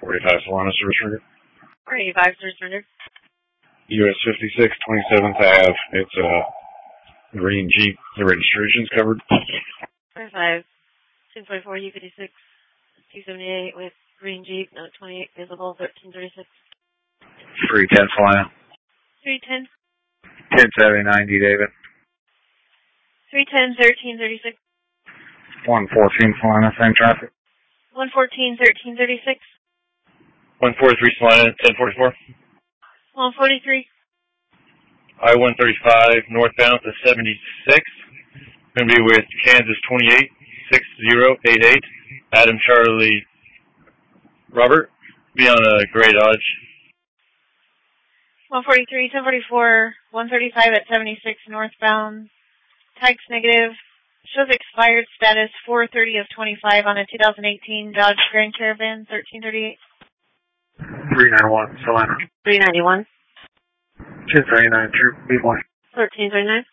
45 Solana service render. 45 service render. US 56, 27th Ave. It's a green Jeep. The registration's covered. 45, 1044 U56, 278 with green Jeep, note 28 visible, 1336. 310 Solana. 310. 1079 D David. 310, 1336. 114 Solana, same traffic. 114, 1336. 143 Solana, 1044. 143. I-135 northbound to 76. Going to be with Kansas 28, 6088. Adam Charlie Robert. Be on a gray Dodge. 143, 1044, 135 at 76 northbound. Tags negative. Shows expired status 430 of 25 on a 2018 Dodge Grand Caravan, 1338. 391 Solana. 391. 1039 Troop B1. 1339.